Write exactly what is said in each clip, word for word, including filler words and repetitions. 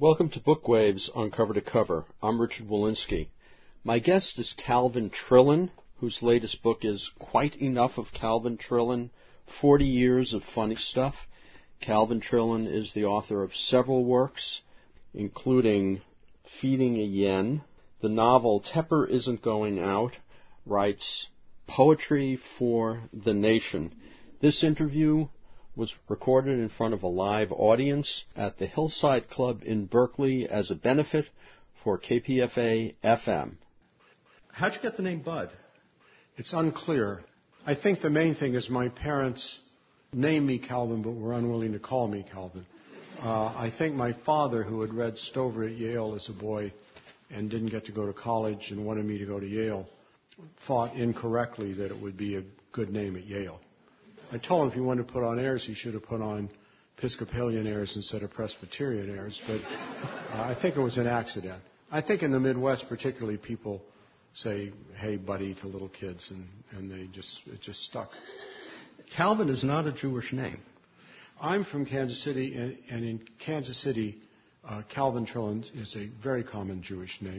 Welcome to Bookwaves on Cover to Cover. I'm Richard Walensky. My guest is Calvin Trillin, whose latest book is Quite Enough of Calvin Trillin, forty years of Funny Stuff. Calvin Trillin is the author of several works, including Feeding a Yen. The novel Tepper Isn't Going Out writes Poetry for the Nation. This interview was recorded in front of a live audience at the Hillside Club in Berkeley as a benefit for K P F A F M. How'd you get the name Bud? It's unclear. I think the main thing is my parents named me Calvin, but were unwilling to call me Calvin. Uh, I think my father, who had read Stover at Yale as a boy and didn't get to go to college and wanted me to go to Yale, thought incorrectly that it would be a good name at Yale. I told him if he wanted to put on airs, he should have put on Episcopalian airs instead of Presbyterian airs, but uh, I think it was an accident. I think in the Midwest particularly, people say, hey, buddy, to little kids, and, and they just it just stuck. Calvin is not a Jewish name. I'm from Kansas City, and, and in Kansas City, uh, Calvin Trillin is a very common Jewish name.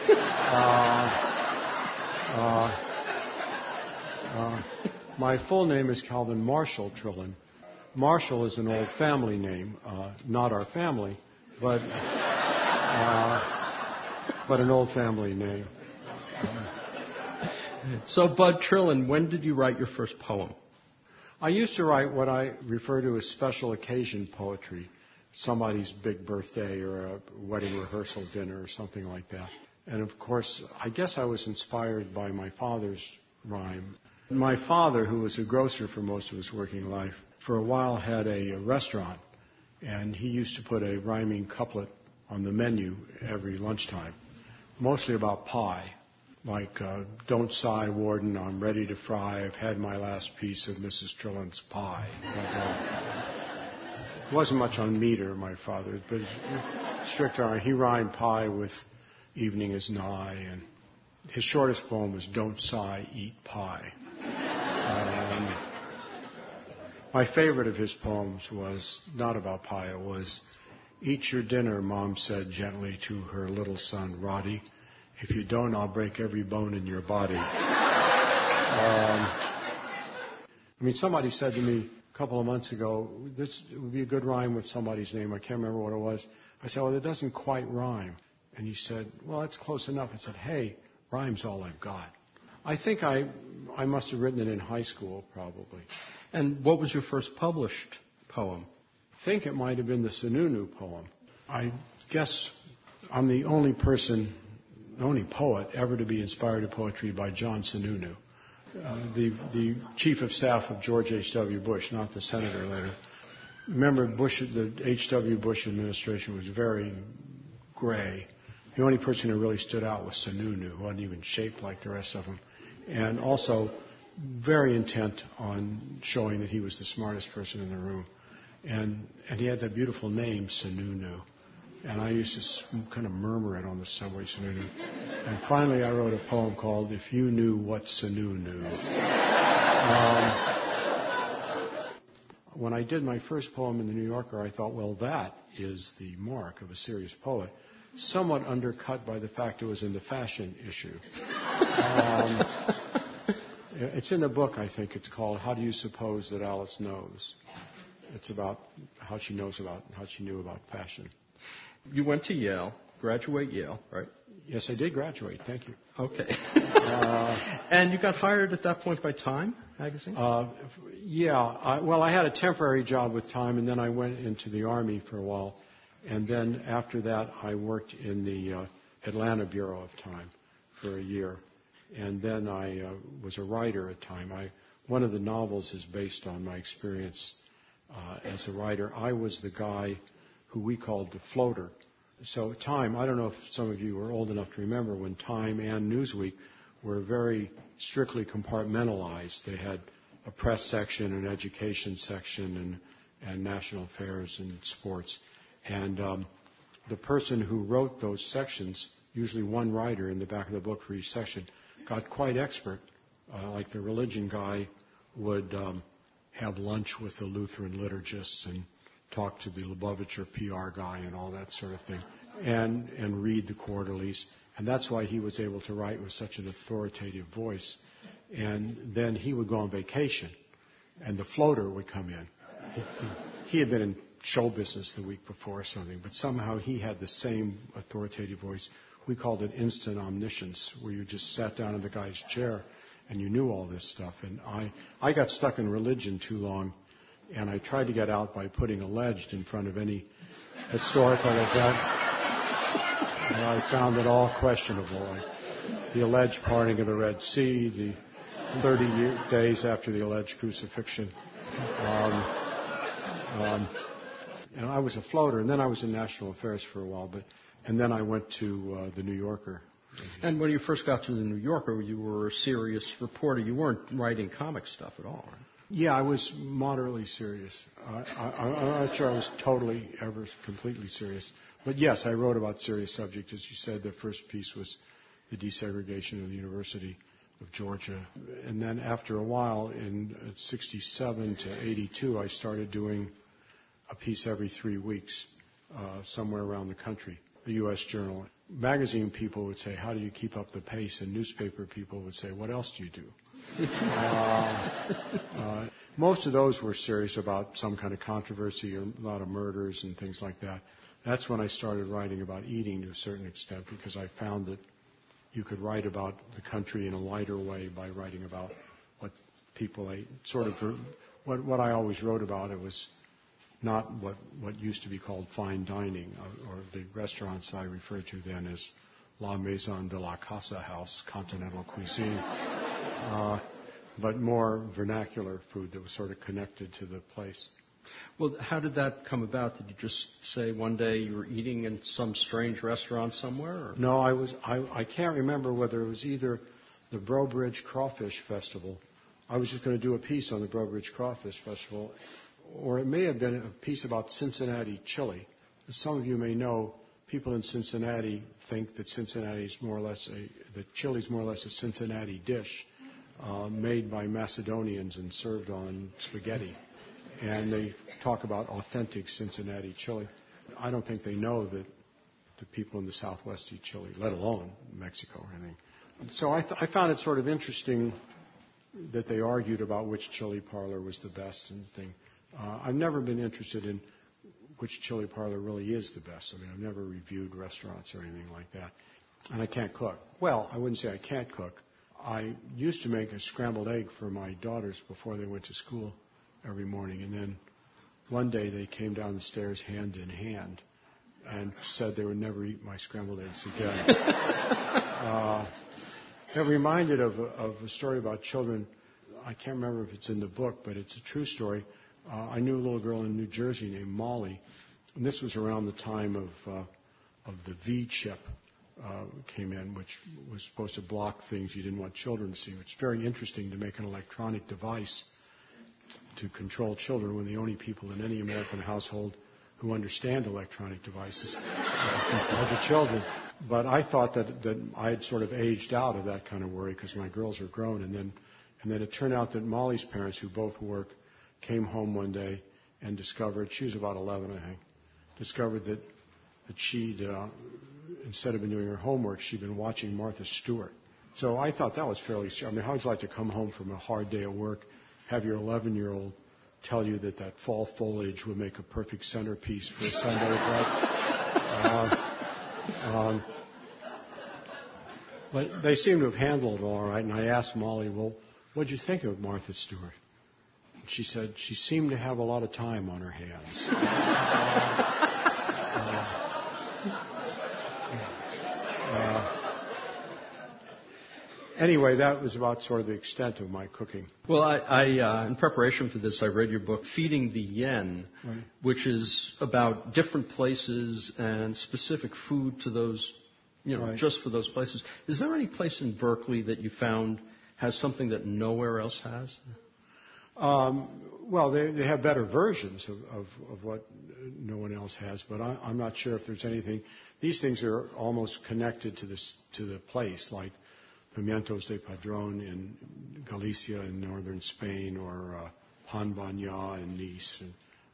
uh, uh, uh, My full name is Calvin Marshall Trillin. Marshall is an old family name, uh, not our family, but uh, but an old family name. So, Bud Trillin, when did you write your first poem? I used to write what I refer to as special occasion poetry, somebody's big birthday or a wedding rehearsal dinner or something like that. And of course, I guess I was inspired by my father's rhyme. My father, who was a grocer for most of his working life, for a while had a restaurant, and he used to put a rhyming couplet on the menu every lunchtime, mostly about pie, like, uh, don't sigh, Warden, I'm ready to fry, I've had my last piece of Missus Trillin's pie. Like, uh, it wasn't much on meter, my father, but stricter on, he rhymed pie with evening is nigh, and his shortest poem was Don't Sigh, Eat Pie. Um, my favorite of his poems was not about pie. It was, eat your dinner, Mom said gently to her little son, Roddy. If you don't, I'll break every bone in your body. um, I mean, somebody said to me a couple of months ago, this would be a good rhyme with somebody's name. I can't remember what it was. I said, well, it doesn't quite rhyme. And he said, well, that's close enough. I said, hey, rhyme's all I've got. I think I I must have written it in high school, probably. And what was your first published poem? I think it might have been the Sununu poem. I guess I'm the only person, the only poet ever to be inspired to poetry by John Sununu, uh, the, the chief of staff of George H W. Bush, not the senator later. Remember, Bush, the H W. Bush administration was very gray. The only person who really stood out was Sununu, who wasn't even shaped like the rest of them. And also very intent on showing that he was the smartest person in the room. And and he had that beautiful name, Sununu. And I used to kind of murmur it on the subway, Sununu. And finally I wrote a poem called If You Knew What Sunu Knew. Um, when I did my first poem in the New Yorker, I thought, well, that is the mark of a serious poet. Somewhat undercut by the fact it was in the fashion issue. Um, it's in a book, I think it's called How Do You Suppose That Alice Knows? It's about how she knows about, how she knew about fashion. You went to Yale, graduate Yale, right? Yes, I did graduate, thank you. Okay. uh, and you got hired at that point by Time magazine? Uh, yeah, I, well, I had a temporary job with Time, and then I went into the Army for a while. And then after that, I worked in the uh, Atlanta Bureau of Time for a year. And then I uh, was a writer at Time. I, one of the novels is based on my experience uh, as a writer. I was the guy who we called the floater. So Time, I don't know if some of you are old enough to remember when Time and Newsweek were very strictly compartmentalized. They had a press section, an education section, and, and national affairs and sports. And um, the person who wrote those sections, usually one writer in the back of the book for each section, got quite expert. Uh, like the religion guy would um, have lunch with the Lutheran liturgists and talk to the Lubavitcher P R guy and all that sort of thing, and and read the quarterlies. And that's why he was able to write with such an authoritative voice. And then he would go on vacation, and the floater would come in. He had been in show business the week before or something, but somehow he had the same authoritative voice. We called it instant omniscience, where you just sat down in the guy's chair and you knew all this stuff. And I, I got stuck in religion too long, and I tried to get out by putting alleged in front of any historical event. And I found it all questionable. Like the alleged parting of the Red Sea, the thirty year, days after the alleged crucifixion. Um, um, and I was a floater, and then I was in national affairs for a while, but and then I went to uh, the New Yorker. And when you first got to the New Yorker, you were a serious reporter. You weren't writing comic stuff at all, right? Yeah, I was moderately serious. I, I, I'm not sure I was totally ever completely serious. But yes, I wrote about serious subjects. As you said, the first piece was the desegregation of the University of Georgia. And then after a while, in sixty-seven to eighty-two, I started doing a piece every three weeks uh, somewhere around the country, the U S Journal. Magazine people would say, how do you keep up the pace? And newspaper people would say, what else do you do? uh, uh, most of those were serious about some kind of controversy or a lot of murders and things like that. That's when I started writing about eating to a certain extent, because I found that you could write about the country in a lighter way by writing about what people ate. Sort of what, what I always wrote about, it was not what, what used to be called fine dining, or, or the restaurants I referred to then as La Maison de la Casa House, continental cuisine, uh, but more vernacular food that was sort of connected to the place. Well, how did that come about? Did you just say one day you were eating in some strange restaurant somewhere? Or? No, I was. I, I can't remember whether it was either the Breaux Bridge Crawfish Festival. I was just going to do a piece on the Breaux Bridge Crawfish Festival, or it may have been a piece about Cincinnati chili. As some of you may know, people in Cincinnati think that Cincinnati is more or less a, that chili is more or less a Cincinnati dish uh, made by Macedonians and served on spaghetti. And they talk about authentic Cincinnati chili. I don't think they know that the people in the Southwest eat chili, let alone Mexico or anything. So I, th- I found it sort of interesting that they argued about which chili parlor was the best and thing. Uh, I've never been interested in which chili parlor really is the best. I mean, I've never reviewed restaurants or anything like that. And I can't cook. Well, I wouldn't say I can't cook. I used to make a scrambled egg for my daughters before they went to school every morning. And then one day they came down the stairs hand in hand and said they would never eat my scrambled eggs again. uh, it reminded of a, of a story about children. I can't remember if it's in the book, but it's a true story. Uh, I knew a little girl in New Jersey named Molly, and this was around the time of uh, of the V chip uh, came in, which was supposed to block things you didn't want children to see. It's very interesting to make an electronic device to control children when the only people in any American household who understand electronic devices are the children. But I thought that, that I had sort of aged out of that kind of worry because my girls were grown. And then, and then it turned out that Molly's parents, who both work, came home one day and discovered, she was about eleven, I think, discovered that, that she'd, uh, instead of been doing her homework, she'd been watching Martha Stewart. So I thought that was fairly, I mean, how would you like to come home from a hard day of work, have your eleven-year-old tell you that that fall foliage would make a perfect centerpiece for a Sunday bread? Uh, um, but they seem to have handled it all right, and I asked Molly, well, what did you think of Martha Stewart? And she said she seemed to have a lot of time on her hands. uh, uh, Anyway, that was about sort of the extent of my cooking. Well, I, I uh, in preparation for this, I read your book, Feeding the Yen, right. which is about different places and specific food to those, you know, right. just for those places. Is there any place in Berkeley that you found has something that nowhere else has? Um, well, they, they have better versions of, of, of what no one else has, but I, I'm not sure if there's anything. These things are almost connected to this to the place, like Pimientos de Padron in Galicia in northern Spain, or uh, Pan Banya in Nice. And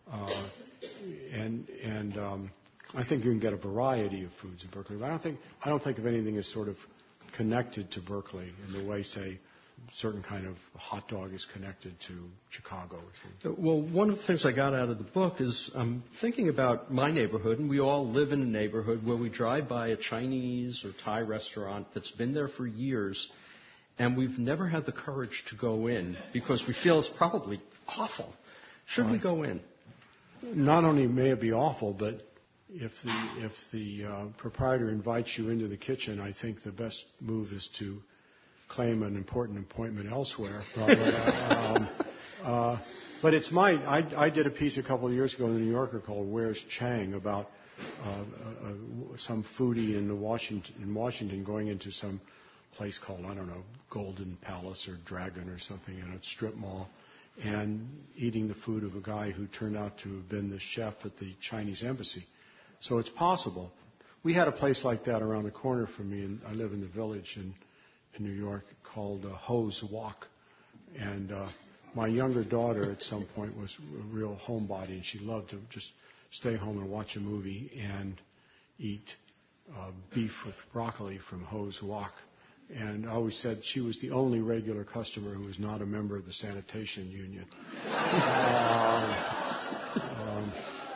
Uh, and and um, I think you can get a variety of foods in Berkeley. But I don't think I don't think of anything as sort of connected to Berkeley in the way, say, certain kind of hot dog is connected to Chicago or something. Well, one of the things I got out of the book is I'm thinking about my neighborhood, and we all live in a neighborhood where we drive by a Chinese or Thai restaurant that's been there for years, and we've never had the courage to go in because we feel it's probably awful. Should right. we go in? Not only may it be awful, but if the if the uh, proprietor invites you into the kitchen, I think the best move is to claim an important appointment elsewhere. um, uh, but it's my. I, I did a piece a couple of years ago in the New Yorker called "Where's Chang?" about uh, uh, some foodie in the Washington in Washington going into some place called, I don't know, Golden Palace or Dragon or something in a strip mall, and eating the food of a guy who turned out to have been the chef at the Chinese embassy. So it's possible. We had a place like that around the corner from me, and I live in the Village in, in New York, called uh, Ho's Walk. And uh, my younger daughter at some point was a real homebody, and she loved to just stay home and watch a movie and eat uh, beef with broccoli from Ho's Walk. And I always said she was the only regular customer who was not a member of the sanitation union. um, um,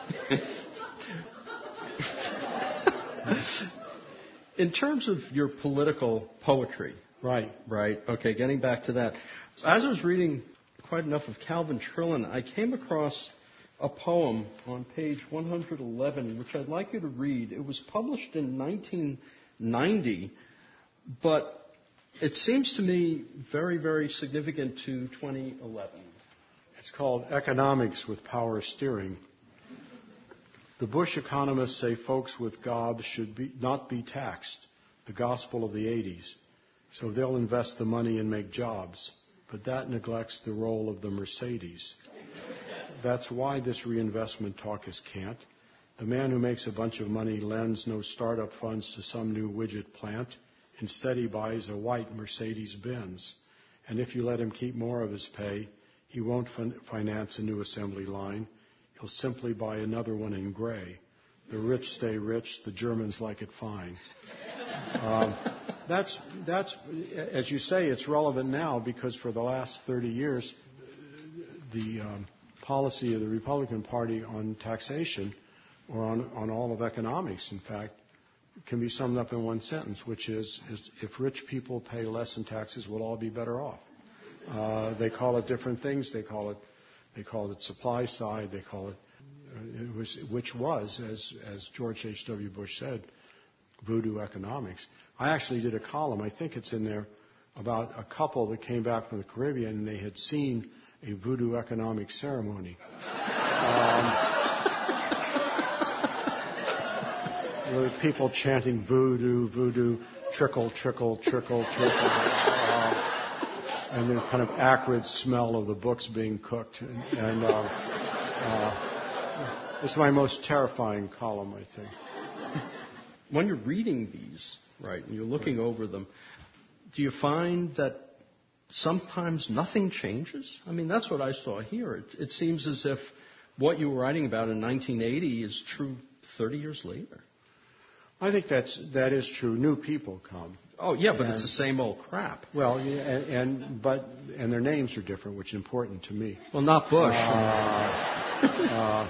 In terms of your political poetry, right, right, okay, getting back to that. As I was reading quite enough of Calvin Trillin, I came across a poem on page one hundred eleven, which I'd like you to read. It was published in nineteen ninety, but it seems to me very, very significant to twenty eleven. It's called Economics with Power Steering. The Bush economists say folks with gobs should be, not be taxed, the gospel of the eighties. So they'll invest the money and make jobs. But that neglects the role of the Mercedes. That's why this reinvestment talk is cant. The man who makes a bunch of money lends no startup funds to some new widget plant. Instead, he buys a white Mercedes-Benz. And if you let him keep more of his pay, he won't fin- finance a new assembly line. He'll simply buy another one in gray. The rich stay rich. The Germans like it fine. Um, that's, that's, as you say, it's relevant now because for the last thirty years, the um, policy of the Republican Party on taxation, or on, on all of economics, in fact, can be summed up in one sentence, which is, is if rich people pay less in taxes, we'll all be better off. Uh, they call it different things. They call it They called it supply side. They call it, uh, it was, which was, as, as George H W. Bush said, voodoo economics. I actually did a column, I think it's in there, about a couple that came back from the Caribbean and they had seen a voodoo economic ceremony. Um, there were people chanting voodoo, voodoo, trickle, trickle, trickle, trickle. Uh, and the kind of acrid smell of the books being cooked. And, and uh, uh, it's my most terrifying column, I think. When you're reading these, right, and you're looking right. over them, do you find that sometimes nothing changes? I mean, that's what I saw here. It, it seems as if what you were writing about in nineteen eighty is true thirty years later. I think that's, that is true. New people come. Oh, yeah, but and, it's the same old crap. Well, yeah, and, and but and their names are different, which is important to me. Well, not Bush. Uh, uh,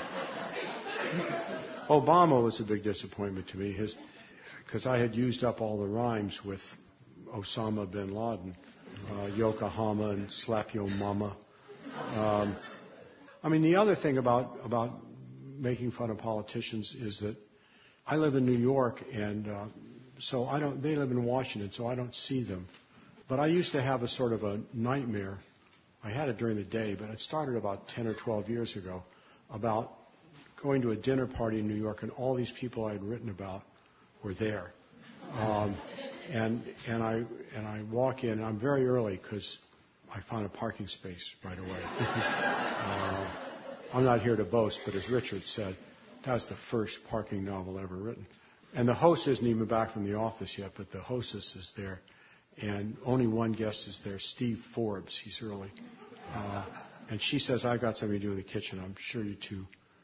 Obama was a big disappointment to me, his because I had used up all the rhymes with Osama bin Laden, uh, Yokohama and Slap Yo Mama. Um, I mean, the other thing about about making fun of politicians is that I live in New York, and uh, so I don't. They live in Washington, so I don't see them. But I used to have a sort of a nightmare. I had it during the day, but it started about ten or twelve years ago, about going to a dinner party in New York, and all these people I had written about were there. Um, and and I and I walk in, and I'm very early because I found a parking space right away. uh, I'm not here to boast, but as Richard said, that was the first parking novel ever written. And the host isn't even back from the office yet, but the hostess is there. And only one guest is there, Steve Forbes. He's early. Uh, and she says, I got something to do in the kitchen. I'm sure you two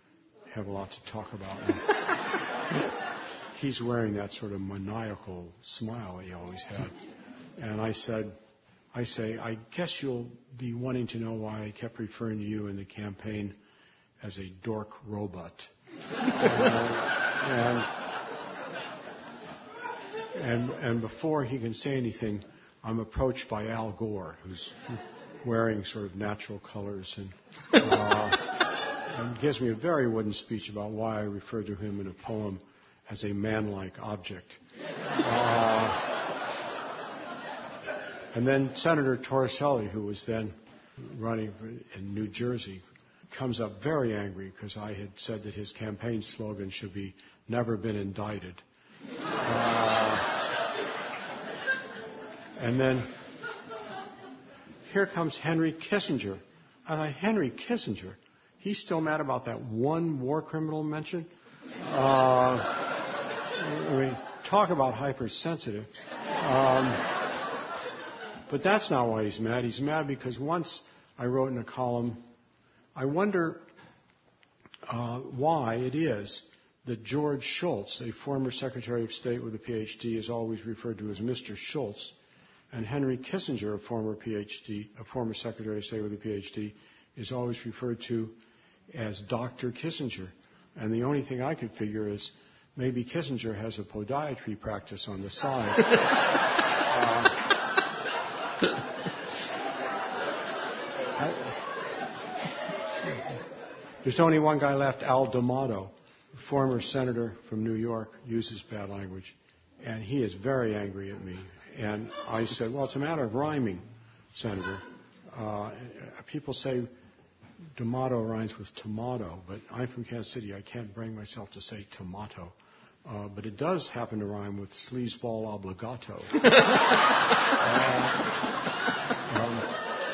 have a lot to talk about. He's wearing that sort of maniacal smile he always had. And I said, I say, I guess you'll be wanting to know why I kept referring to you in the campaign as a dork robot. uh, and, and, and before he can say anything, I'm approached by Al Gore, who's wearing sort of natural colors and, uh, and gives me a very wooden speech about why I refer to him in a poem as a man-like object. Uh, and then Senator Torricelli, who was then running in New Jersey, comes up very angry because I had said that his campaign slogan should be "Never been indicted." Uh, and then here comes Henry Kissinger. I thought, Henry Kissinger? He's still mad about that one war criminal mention? Uh, I mean, talk about hypersensitive. Um, but that's not why he's mad. He's mad because once I wrote in a column, I wonder uh, why it is that George Shultz, a former Secretary of State with a P H D, is always referred to as Mister Shultz, and Henry Kissinger, a former P H D, a former Secretary of State with a P H D, is always referred to as Doctor Kissinger. And the only thing I could figure is maybe Kissinger has a podiatry practice on the side. uh, I, there's only one guy left, Al D'Amato, a former senator from New York, uses bad language, and he is very angry at me. And I said, well, it's a matter of rhyming, Senator. Uh, people say D'Amato rhymes with tomato, but I'm from Kansas City. I can't bring myself to say tomato. Uh, but it does happen to rhyme with sleazeball obligato. uh, um,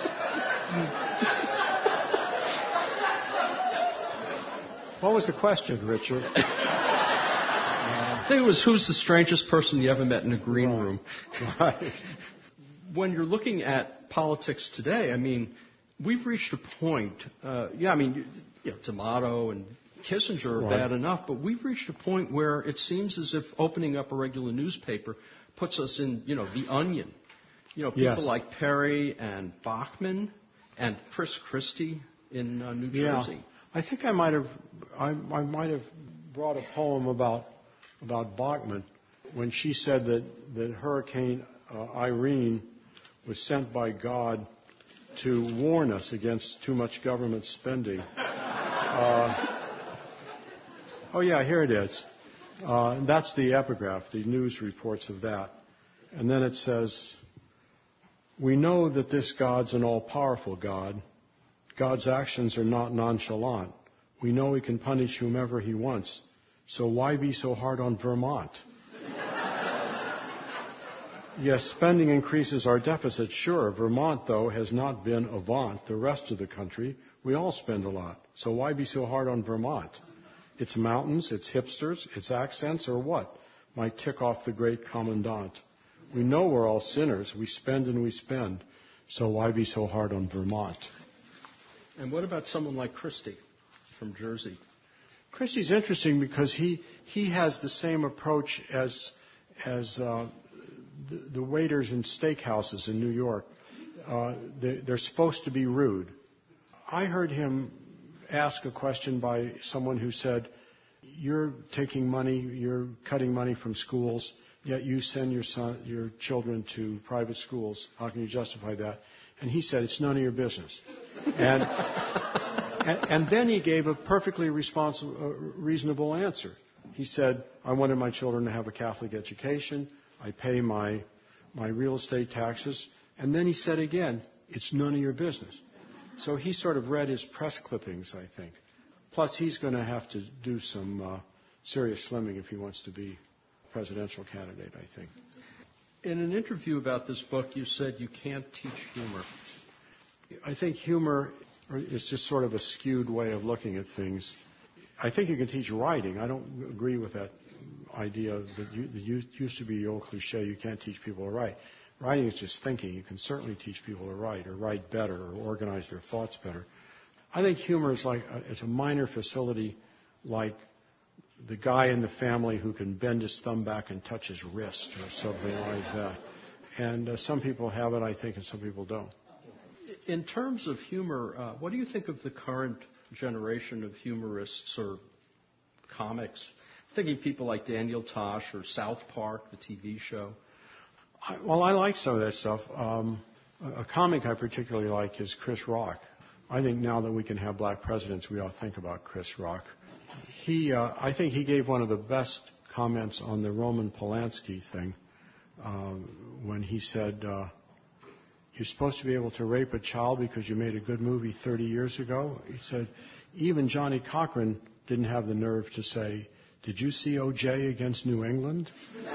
what was the question, Richard? I think it was, who's the strangest person you ever met in a green right. room? Right. When you're looking at politics today, I mean, we've reached a point, uh, yeah, I mean, you know, D'Amato and Kissinger are right. bad enough, but we've reached a point where it seems as if opening up a regular newspaper puts us in, you know, The Onion. You know, people yes. like Perry and Bachman and Chris Christie in uh, New Jersey. Yeah. I think I might have, I, I might have brought a poem about about Bachman when she said that, that Hurricane uh, Irene was sent by God to warn us against too much government spending. Uh, oh, yeah, here it is. Uh, and that's the epigraph, the news reports of that. And then it says, we know that this God's an all-powerful God. God's actions are not nonchalant. We know he can punish whomever he wants. So why be so hard on Vermont? Yes, spending increases our deficit, sure. Vermont, though, has not been avant the rest of the country. We all spend a lot. So why be so hard on Vermont? Its mountains, its hipsters, its accents, or what might tick off the great commandant? We know we're all sinners. We spend and we spend. So why be so hard on Vermont? And what about someone like Christie from Jersey? Christie's interesting because he he has the same approach as as uh, the, the waiters in steakhouses in New York. Uh, they, they're supposed to be rude. I heard him ask a question by someone who said, "You're taking money, you're cutting money from schools, yet you send your son, your children to private schools. How can you justify that?" And he said, "It's none of your business." And And, and then he gave a perfectly responsible, uh, reasonable answer. He said, I wanted my children to have a Catholic education. I pay my, my real estate taxes. And then he said again, it's none of your business. So he sort of read his press clippings, I think. Plus, he's going to have to do some uh, serious slimming if he wants to be presidential candidate, I think. In an interview about this book, you said you can't teach humor. I think humor is just sort of a skewed way of looking at things. I think you can teach writing. I don't agree with that idea that you, that used to be the old cliche, you can't teach people to write. Writing is just thinking. You can certainly teach people to write or write better or organize their thoughts better. I think humor is like a, it's a minor facility like the guy in the family who can bend his thumb back and touch his wrist or something like that. And uh, some people have it, I think, and some people don't. In terms of humor, uh, what do you think of the current generation of humorists or comics? I'm thinking people like Daniel Tosh or South Park, the T V show. I, well, I like some of that stuff. Um, a comic I particularly like is Chris Rock. I think now that we can have black presidents, we ought to think about Chris Rock. He, uh, I think he gave one of the best comments on the Roman Polanski thing uh, when he said, uh, you're supposed to be able to rape a child because you made a good movie thirty years ago. He said, even Johnny Cochran didn't have the nerve to say, did you see O J against New England? uh,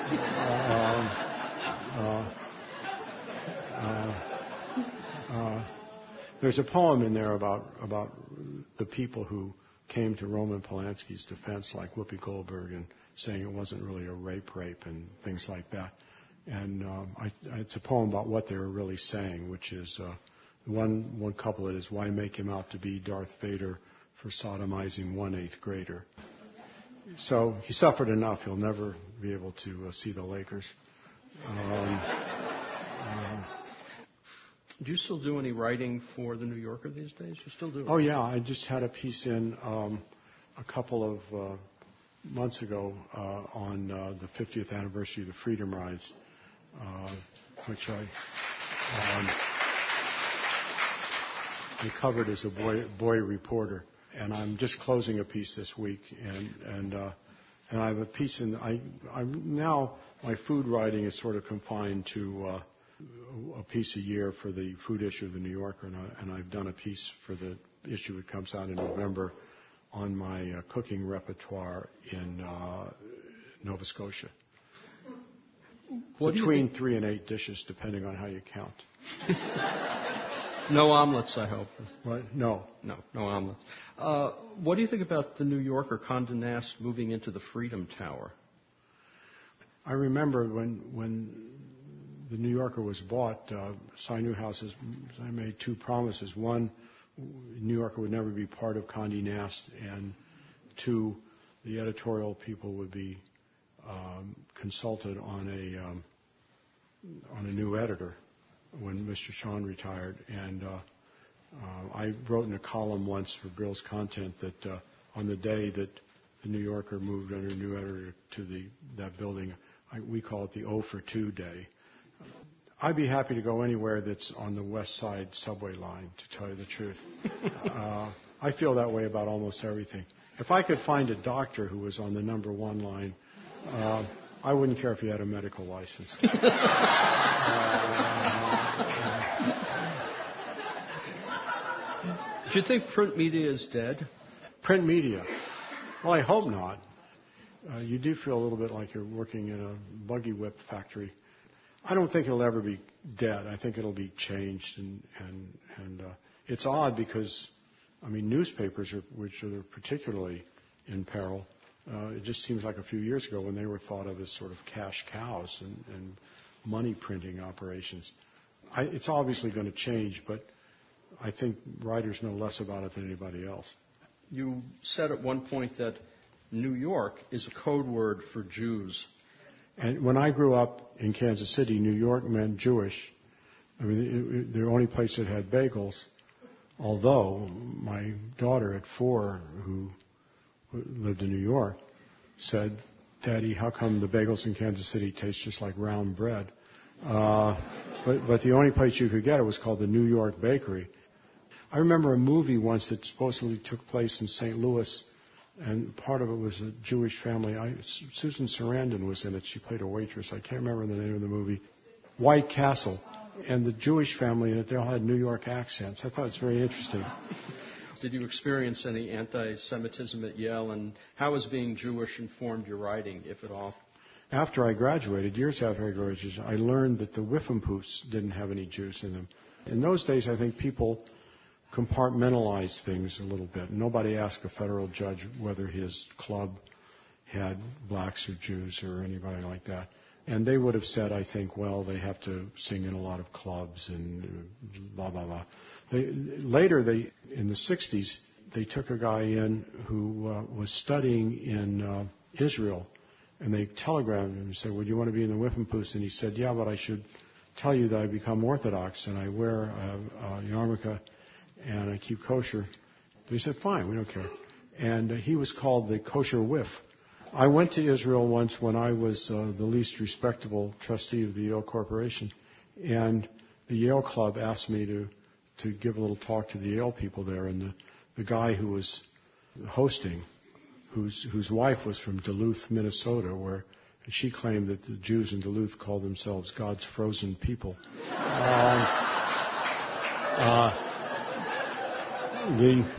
uh, uh, uh, there's a poem in there about, about the people who came to Roman Polanski's defense, like Whoopi Goldberg, and saying it wasn't really a rape rape and things like that. And um, I, it's a poem about what they were really saying, which is uh, one one couplet is, why make him out to be Darth Vader for sodomizing one eighth grader? So he suffered enough. He'll never be able to uh, see the Lakers. Um, uh, do you still do any writing for The New Yorker these days? You still do it? Oh, yeah. I just had a piece in um, a couple of uh, months ago uh, on uh, the fiftieth anniversary of the Freedom Rides, uh, which I, um, I covered as a boy, boy reporter. And I'm just closing a piece this week, and and uh, and I have a piece in. I I'm now my food writing is sort of confined to uh, a piece a year for the food issue of the New Yorker, and, I, and I've done a piece for the issue that comes out in November on my uh, cooking repertoire in uh, Nova Scotia. What Between three and eight dishes, depending on how you count. No omelets, I hope. What? No. No, no omelets. Uh, what do you think about the New Yorker, Condé Nast, moving into the Freedom Tower? I remember when when the New Yorker was bought, uh, Cy Newhouse, I made two promises. One, New Yorker would never be part of Condé Nast, and two, the editorial people would be um, consulted on a um, on a new editor when Mister Sean retired. And uh, uh, I wrote in a column once for Brill's Content that uh, on the day that the New Yorker moved under a new editor to the that building, I, we call it the oh for two day. I'd be happy to go anywhere that's on the West Side subway line, to tell you the truth. uh, I feel that way about almost everything. If I could find a doctor who was on the number one line, uh, I wouldn't care if he had a medical license. Do you think print media is dead? Print media? Well, I hope not. Uh, you do feel a little bit like you're working in a buggy whip factory. I don't think it'll ever be dead. I think it'll be changed, and and and uh, it's odd because, I mean, newspapers, are, which are particularly in peril. Uh, it just seems like a few years ago when they were thought of as sort of cash cows and, and money printing operations. I, it's obviously going to change, but I think writers know less about it than anybody else. You said at one point that New York is a code word for Jews. And when I grew up in Kansas City, New York meant Jewish. I mean, it, it, the only place that had bagels, although my daughter at four, who lived in New York, said, Daddy, how come the bagels in Kansas City taste just like round bread? Uh, but, but the only place you could get it was called the New York Bakery. I remember a movie once that supposedly took place in Saint Louis, and part of it was a Jewish family. I, Susan Sarandon was in it. She played a waitress. I can't remember the name of the movie. White Castle. And the Jewish family in it, they all had New York accents. I thought it was very interesting. Did you experience any anti-Semitism at Yale, and how has being Jewish informed your writing, if at all? After I graduated, years after I graduated, I learned that the Whiffenpoofs didn't have any Jews in them. In those days, I think people compartmentalized things a little bit. Nobody asked a federal judge whether his club had blacks or Jews or anybody like that. And they would have said, I think, well, they have to sing in a lot of clubs and blah, blah, blah. They, later, they, in the sixties, they took a guy in who uh, was studying in uh, Israel, and they telegrammed him and said, "Would you want to be in the Wippenpost?" And he said, "Yeah, but I should tell you that I become Orthodox and I wear a, a yarmulke and I keep kosher." So he said, "Fine, we don't care." And uh, he was called the kosher whiff. I went to Israel once when I was uh, the least respectable trustee of the Yale Corporation, and the Yale Club asked me to to give a little talk to the Yale people there, and the, the guy who was hosting, whose whose wife was from Duluth, Minnesota, where she claimed that the Jews in Duluth called themselves God's frozen people. um, uh, the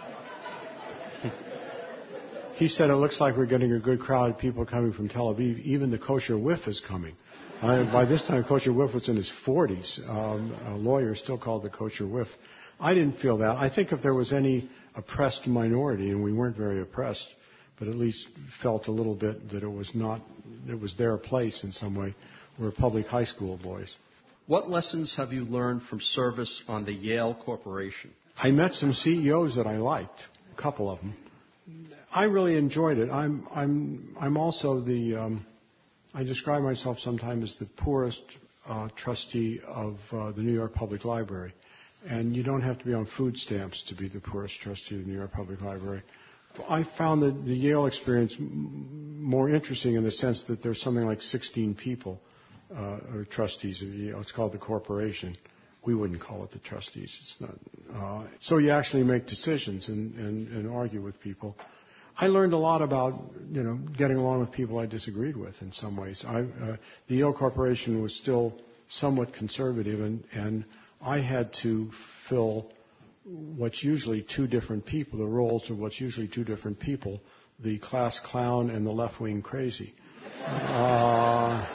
He said, "It looks like we're getting a good crowd of people coming from Tel Aviv. Even the kosher whiff is coming." Uh, by this time, kosher whiff was in his forties. Um, a lawyer still called the kosher whiff. I didn't feel that. I think if there was any oppressed minority, and we weren't very oppressed, but at least felt a little bit that it was not, it was their place in some way, were public high school boys. What lessons have you learned from service on the Yale Corporation? I met some C E Os that I liked, a couple of them. I really enjoyed it. I'm I'm I'm also the um, I describe myself sometimes as the poorest uh, trustee of uh, the New York Public Library, and you don't have to be on food stamps to be the poorest trustee of the New York Public Library. I found the, the Yale experience m- more interesting in the sense that there's something like sixteen people uh, or trustees of Yale. It's called the corporation. We wouldn't call it the trustees. It's not. Uh, so you actually make decisions and, and, and argue with people. I learned a lot about, you know, getting along with people I disagreed with in some ways. I, uh, the Yale Corporation was still somewhat conservative, and, and I had to fill what's usually two different people, the roles of what's usually two different people, the class clown and the left-wing crazy. Uh,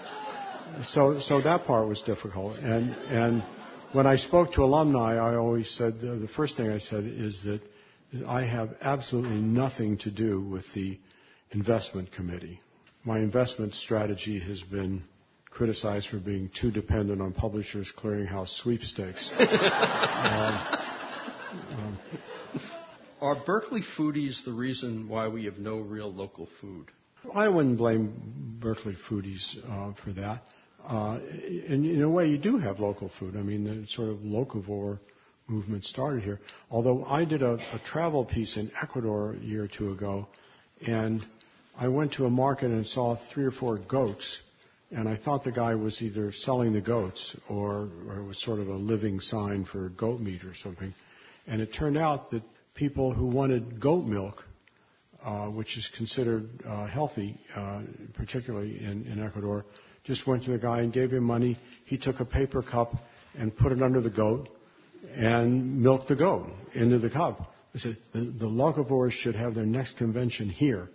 so, so that part was difficult. And, and when I spoke to alumni, I always said, the, the first thing I said is that I have absolutely nothing to do with the investment committee. My investment strategy has been criticized for being too dependent on Publishers Clearinghouse sweepstakes. um, um, Are Berkeley foodies the reason why we have no real local food? I wouldn't blame Berkeley foodies uh, for that. Uh, in, in a way, you do have local food. I mean, the sort of locavore movement started here. Although I did a, a travel piece in Ecuador a year or two ago, and I went to a market and saw three or four goats, and I thought the guy was either selling the goats or, or it was sort of a living sign for goat meat or something. And it turned out that people who wanted goat milk, uh, which is considered uh, healthy, uh, particularly in, in Ecuador, just went to the guy and gave him money. He took a paper cup and put it under the goat and milked the goat into the cup. I said, the, the locavores should have their next convention here.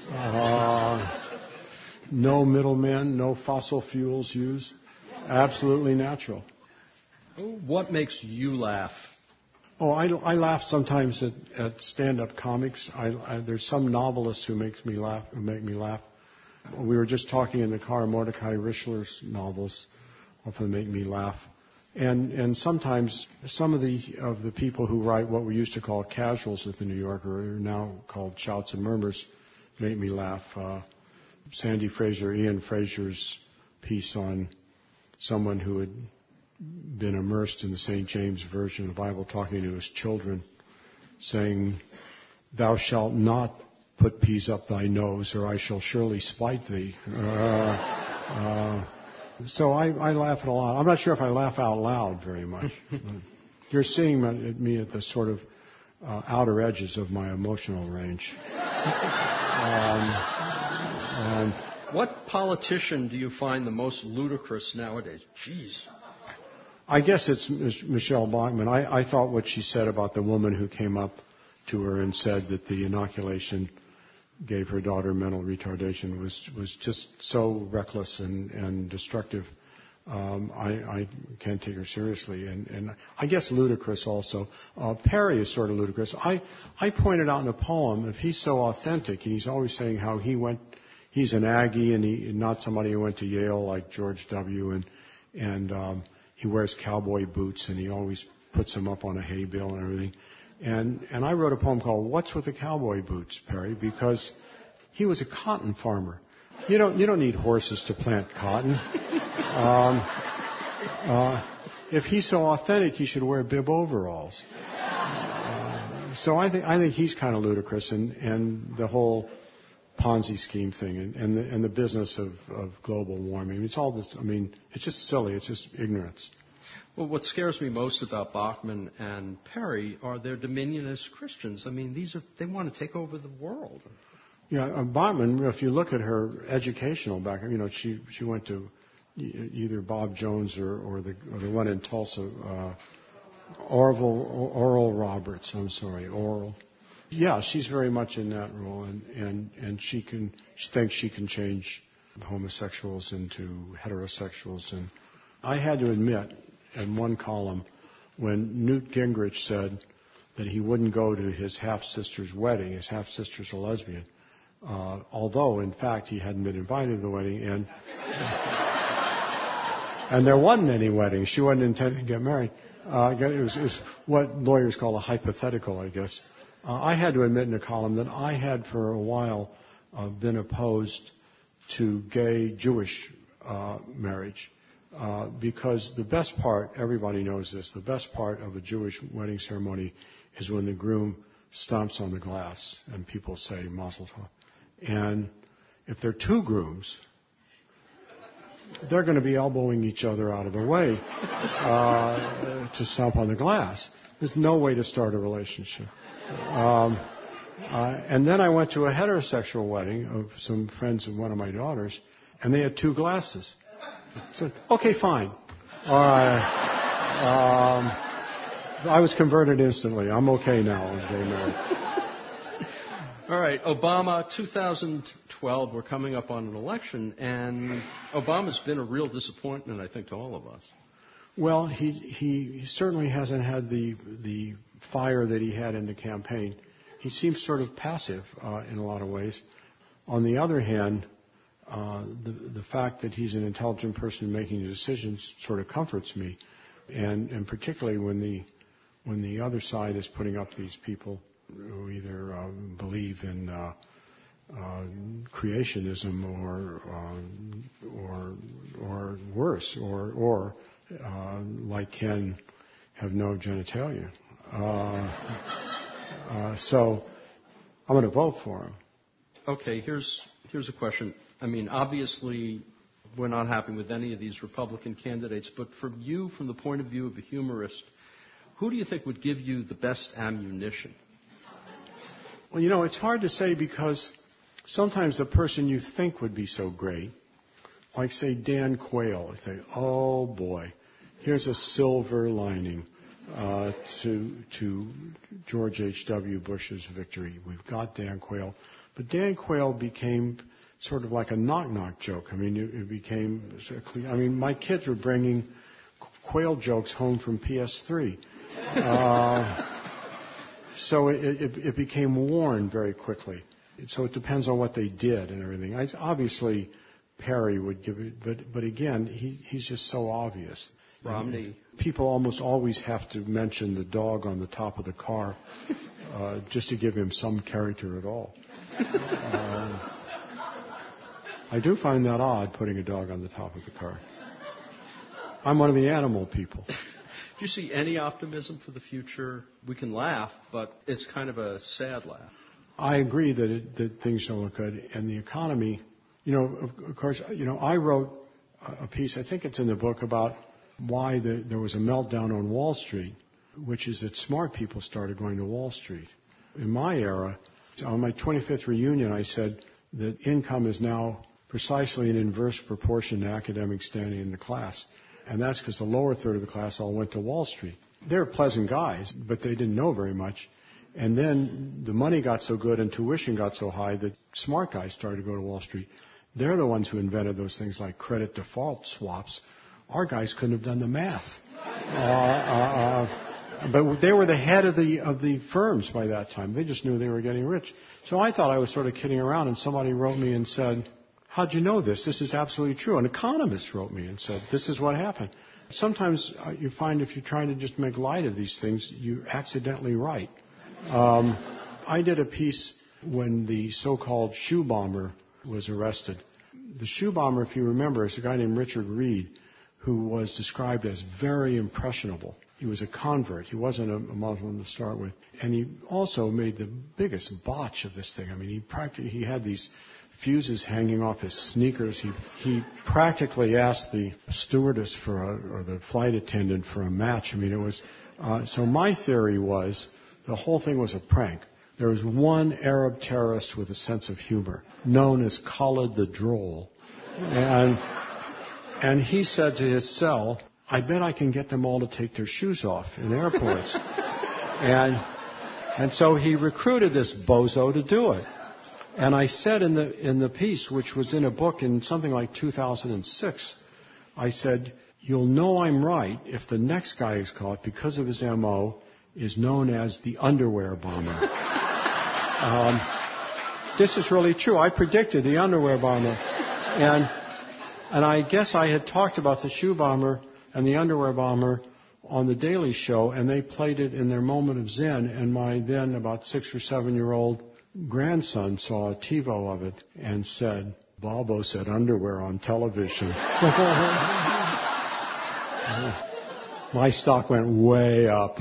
Uh, no middlemen, no fossil fuels used. Absolutely natural. What makes you laugh? Oh, I, I laugh sometimes at, at stand-up comics. I, I, there's some novelists who makes me laugh, who make me laugh. We were just talking in the car. Mordecai Richler's novels often make me laugh. And and sometimes some of the of the people who write what we used to call casuals at the New Yorker are now called Shouts and Murmurs make me laugh. Uh, Sandy Fraser, Ian Fraser's piece on someone who had been immersed in the Saint James Version of the Bible, talking to his children, saying, "Thou shalt not put peas up thy nose, or I shall surely spite thee." Uh, uh, So I, I laugh at a lot. I'm not sure if I laugh out loud very much. You're seeing me at the sort of uh, outer edges of my emotional range. um, um, what politician do you find the most ludicrous nowadays? Jeez. I guess it's Michelle Bachmann. I, I thought what she said about the woman who came up to her and said that the inoculation gave her daughter mental retardation was was just so reckless and, and destructive. Um, I, I can't take her seriously. And, and I guess ludicrous also. Uh, Perry is sort of ludicrous. I, I pointed out in a poem, if he's so authentic, and he's always saying how he went, he's an Aggie and he not somebody who went to Yale like George W. and and um, he wears cowboy boots and he always puts them up on a hay bale and everything. And, and I wrote a poem called What's with the Cowboy Boots, Perry, because he was a cotton farmer. You don't, you don't need horses to plant cotton. Um, uh, if he's so authentic, he should wear bib overalls. Uh, so I think, I think he's kind of ludicrous, and, and the whole Ponzi scheme thing and, and, the, and the business of, of global warming. It's all this, I mean, it's just silly. It's just ignorance. Well, what scares me most about Bachman and Perry are their dominionist Christians. I mean, these are, they want to take over the world. Yeah, uh, Bachman, if you look at her educational background, you know, she, she went to either Bob Jones or, or, the, or the one in Tulsa, uh, Orville, Oral Roberts, I'm sorry, Oral. Yeah, she's very much in that role, and, and, and she can, she thinks she can change homosexuals into heterosexuals. And I had to admit, in one column, when Newt Gingrich said that he wouldn't go to his half-sister's wedding, his half-sister's a lesbian, uh, although, in fact, he hadn't been invited to the wedding, and and there wasn't any wedding. She wasn't intending to get married. Uh, it, was, it was what lawyers call a hypothetical, I guess. Uh, I had to admit in a column that I had for a while uh, been opposed to gay Jewish uh, marriage uh, because the best part, everybody knows this, the best part of a Jewish wedding ceremony is when the groom stomps on the glass and people say Mazel Tov. And if there are two grooms, they're going to be elbowing each other out of the way uh, to stomp on the glass. There's no way to start a relationship. Um, uh, and then I went to a heterosexual wedding of some friends of one of my daughters, and they had two glasses. So, okay, fine. All right. Um, I was converted instantly. I'm okay now with gay marriage. All right, Obama, two thousand twelve, we're coming up on an election, and Obama's been a real disappointment, I think, to all of us. Well, he he certainly hasn't had the the fire that he had in the campaign. He seems sort of passive uh, in a lot of ways. On the other hand, uh, the the fact that he's an intelligent person making decisions sort of comforts me, and and particularly when the when the other side is putting up these people who either um, believe in uh, uh, creationism or uh, or or worse, or or uh, like Ken, have no genitalia. Uh, uh, so I'm going to vote for him. Okay, here's here's a question. I mean, obviously, we're not happy with any of these Republican candidates, but for you, from the point of view of a humorist, who do you think would give you the best ammunition? Well, you know, it's hard to say because sometimes the person you think would be so great, like, say, Dan Quayle, I say, oh, boy, here's a silver lining uh, to to George H W. Bush's victory. We've got Dan Quayle. But Dan Quayle became sort of like a knock-knock joke. I mean, it, it became, I mean, my kids were bringing Quayle jokes home from P S three. Uh, So it, it, it became worn very quickly. So it depends on what they did and everything. I, obviously, Perry would give it, but but again, he, he's just so obvious. Romney. People almost always have to mention the dog on the top of the car uh, just to give him some character at all. Uh, I do find that odd, putting a dog on the top of the car. I'm one of the animal people. Do you see any optimism for the future? We can laugh, but it's kind of a sad laugh. I agree that, it, that things don't look good. And the economy, you know, of, of course, you know, I wrote a piece, I think it's in the book, about why the, there was a meltdown on Wall Street, which is that smart people started going to Wall Street. In my era, on my twenty-fifth reunion, I said that income is now precisely in inverse proportion to academic standing in the class. And that's because the lower third of the class all went to Wall Street. They're pleasant guys, but they didn't know very much. And then the money got so good and tuition got so high that smart guys started to go to Wall Street. They're the ones who invented those things like credit default swaps. Our guys couldn't have done the math. Uh, uh, but they were the head of the of the firms by that time. They just knew they were getting rich. So I thought I was sort of kidding around, and somebody wrote me and said, how'd you know this? This is absolutely true. An economist wrote me and said, this is what happened. Sometimes uh, you find if you're trying to just make light of these things, you're accidentally right. Um, I did a piece when the so-called shoe bomber was arrested. The shoe bomber, if you remember, is a guy named Richard Reed, who was described as very impressionable. He was a convert. He wasn't a, a Muslim to start with. And he also made the biggest botch of this thing. I mean, he practically, he had these fuses hanging off his sneakers. He, he practically asked the stewardess for a, or the flight attendant for a match. I mean, it was, uh, so my theory was the whole thing was a prank. There was one Arab terrorist with a sense of humor, known as Khalid the Droll. And, and he said to his cell, I bet I can get them all to take their shoes off in airports. and, and so he recruited this bozo to do it. And I said in the, in the piece, which was in a book in something like two thousand six, I said, you'll know I'm right if the next guy who's caught, because of his M O, is known as the underwear bomber. um, this is really true. I predicted the underwear bomber. And, and I guess I had talked about the shoe bomber and the underwear bomber on the Daily Show, and they played it in their moment of zen, and my then about six or seven-year-old grandson saw a TiVo of it and said, Bobo said underwear on television. My stock went way up.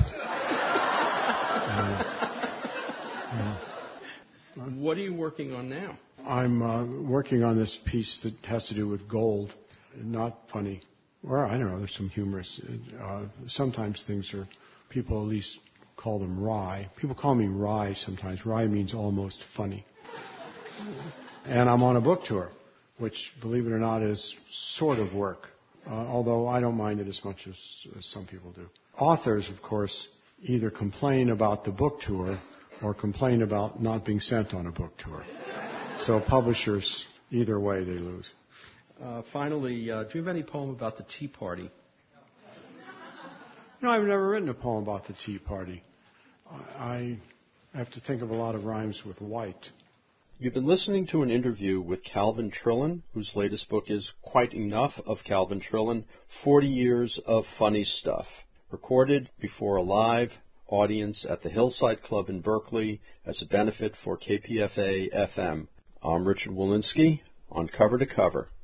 Uh, uh, what are you working on now? I'm uh, working on this piece that has to do with gold. Not funny. Or, I don't know, there's some humorous. Uh, sometimes things are, people at least call them wry. People call me wry sometimes. Wry means almost funny. And I'm on a book tour, which, believe it or not, is sort of work, uh, although I don't mind it as much as, as some people do. Authors, of course, either complain about the book tour or complain about not being sent on a book tour. So publishers, either way, they lose. Uh, finally, uh, do you have any poem about the Tea Party? You know, I've never written a poem about the Tea Party. I have to think of a lot of rhymes with white. You've been listening to an interview with Calvin Trillin, whose latest book is Quite Enough of Calvin Trillin, forty years of Funny Stuff, recorded before a live audience at the Hillside Club in Berkeley as a benefit for K P F A F M. I'm Richard Wolinski on Cover to Cover.